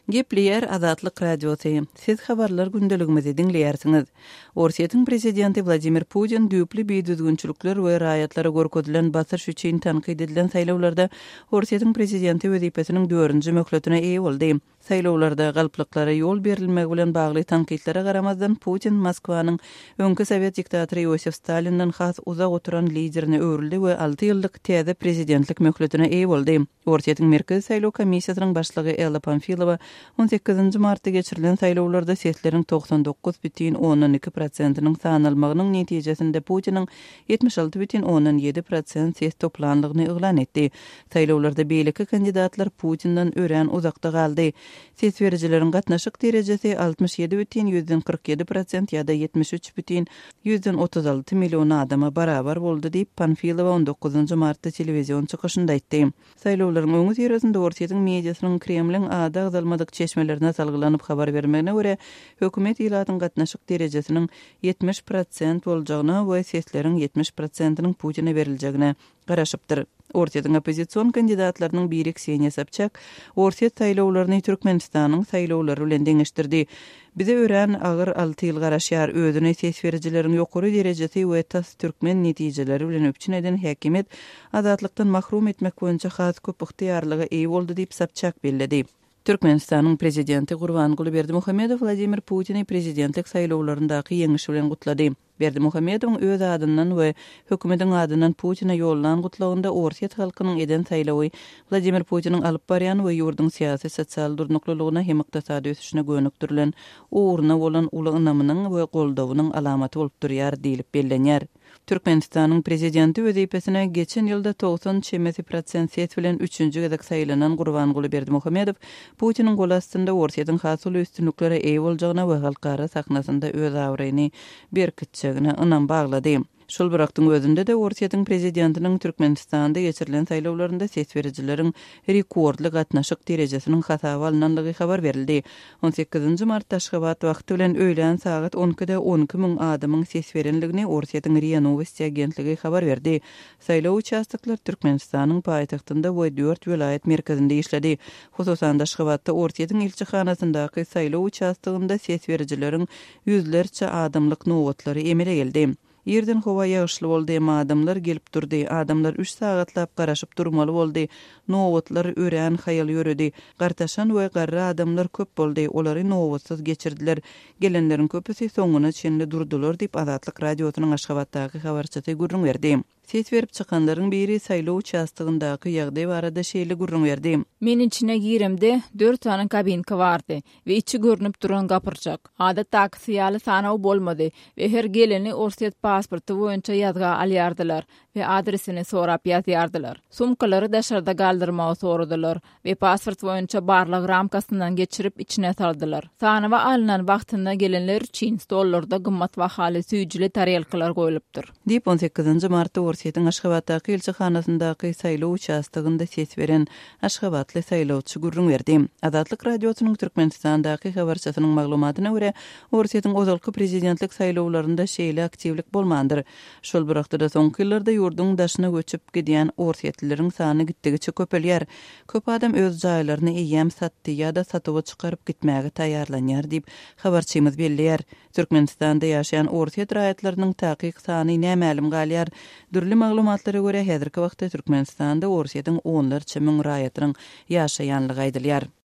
Gepliyer Azatlyk radiosu. Siz habarlar gündeligimizi dinleýärsiňiz. Orsiýetiň prezidenti Vladimir Putin düýpli beýdüzgünçilikler we raýatlara gorkodylan basyş üçin tanqid edilen saýlawlarda Orsiýetiň prezidenti wezipesiniň 4-nji möhletine eýe boldy. Saýlawlarda galpliklara ýol berilmegi bilen bagly tanqidlere garamazdan Putin Moskwanyň öňkü Sowet diktatory Yosif Stalindan has uzak oturan liderine öwrüldi we 6 ýyllyk täze prezidentlik möhletine eýe boldy. Orsiýetiň Merkezi Saýlaw Komissiýasynyň başlygy Ella Pamfilova 18 martda geçirilen saýlawlarda sesleriň 99,2%-nyň sanalmagynyň netijesinde Putiniň 76,7% ses toplanlygyny eglan etdi. Saýlawlarda beýleki kandidatlar Putindan örän uzakda galdy. Ses berijileriň gatnaşyk derejesi 67,47% ýa-da 73,36 million adama barabar boldy diýip Panfilova 19 martda telewizion çykyşynda aýtdy. Saýlawlaryň öňü ýerinde Orsiýetiň mediasynyň Kremliň ada agzalmadyk çeşmelerine salgylanıp habar bermegine görä, hökümet ýylatyň gatnaşyk derejesiniň 70% boljagyna we sesleriň 70%-nyň Putin'e beriljegine garaşypdyr. Orsiýetiň opozisiýon kandidatlarynyň biri Kseniýa Sobçak, Orsiýet saýlawlaryny Türkmenistanyň saýlawlary bilen deňişdirdi. Bize ören agyr 6 ýyl garaşýar özüne ses berijileriň ýokary derejesi we tas türkmen netijeleri bilen öpçün eden häkimet azatlykdan mahrum etmek boýunça has köp ygtyýarlyga eýe boldy diýip Sobçak bellidi. Türkmenistanyň prezidenti Gurbanguly Berdimuhammedow Vladimir Putin'i prezidentlik saýlawlaryndaky ýeňişi bilen gutlady. Berdimuhammedow öz adyndan we hökümetiň adyndan Putin'e ýollanan gutlagynda Orsiýet halkynyň eden saýlawy Vladimir Putin'iň alyp barýan we ýurdun syýasy sosial durnuklylygyna hem ykdysady ösüşine gönükdirilen uğruna bolan uly ynamynyň we goldawynyň alamaty bolup durýar diýilip bellenýär. Türkmenistanyň prezidenti wezipesine geçen ýylda 90% ses bilen 3-nji gezek saýlanan Gurbanguly Berdimuhammedow Putiniň gol astynda Orsiýetiň hasyl üstünliklere eýe boljagyna we halkara sahnasynda öz awryny berkitjegine ynam baglady. Şol bıraktyň özünde de Orsiýetiň prezidentiniň Türkmenistanda geçirilen saýlawlarynda ses berijileriň rekordly gatnaşyk derejesiniň hasaby alınanlygy habar berildi. 18 martda Aşgabat wagty bilen öýlen saat 10-da 12 000 adamyň ses berenligini Orsiýetiň RIA Novosti agentligi habar berdi. Saýlaw участоклary Türkmenistanyň paýtagtynda we 4 vilayet merkezinde işledi. Hususan Aşgabatda Orsiýetiň ilçihanasyndaky saýlaw участogynda ses berijileriň ýüzlerçe adamlyk nowatlary emele geldi. Yerden hova ýağışly boldy, adamlar gelip durdy. Adamlar 3 sagatlap garaşyp durmaly boldy. Nowatlar örän haýal ýöredi. Gartaşan we garra adamlar köp boldy. Olary nowatsyz geçirdiler. Gelenleriň köpüsi soňuna çenli durdular diýip Azatlyk radiosynyň Aşgabatdaky habarçysy gurrun berdi. Ses berip çykanlaryň biri saýlaw участогyndaky ýagdaý barada şeýle gurrun berdi. Men içine giremde 4 tane kabinka bardy we içi görünüp duran gapyrjak. Adatdaky syýaly sanaw bolmady we her geleni Orsiýet pasporty boýunça ýazga alýardylar we adresini sorap ýazýardylar. Sumkalary daşarda galdyrmagy soradylar we pasport boýunça barlyk ramkasyndan geçirip içine saldylar. Sanawa alynan wagtynda gelenler üçin stollarda gymmat bahaly süýjüli tarelkalar goýulypdyr. Diýip 18 martda Orsiýetiň Aşgabatdaky ilçihanasyndaky saýlaw участогynda ses beren Aşgabatly saýlawçy gurrun berdi. Azatlyk radiosynyň Türkmenistandaky habarçysynyň maglumatyna görä, Orsiýetiň ozalky prezidentlik saýlawlarynda şeýle aktivlik bolmandyr. Şol bıraktyda soňky ýyllarda ýurdun daşyna göçüp gidýän Orsiýetlileriň sany gitdigiçe köpelýär. Köp adam öz jaýlaryny eýem satdy ýa-da satyba çykaryp gitmäge taýýarlanýar diýip habarçymyz belliýär. Türkmenistanda ýaşaýan Orsiýet raýatlarynyň takyk sany nämälim galýar. Dürli maglumatlara görä häzirki wagtda Türkmenistanda Orsiýetiň onlarça müň raýatynyň ýaşaýanlygy aýdylýar.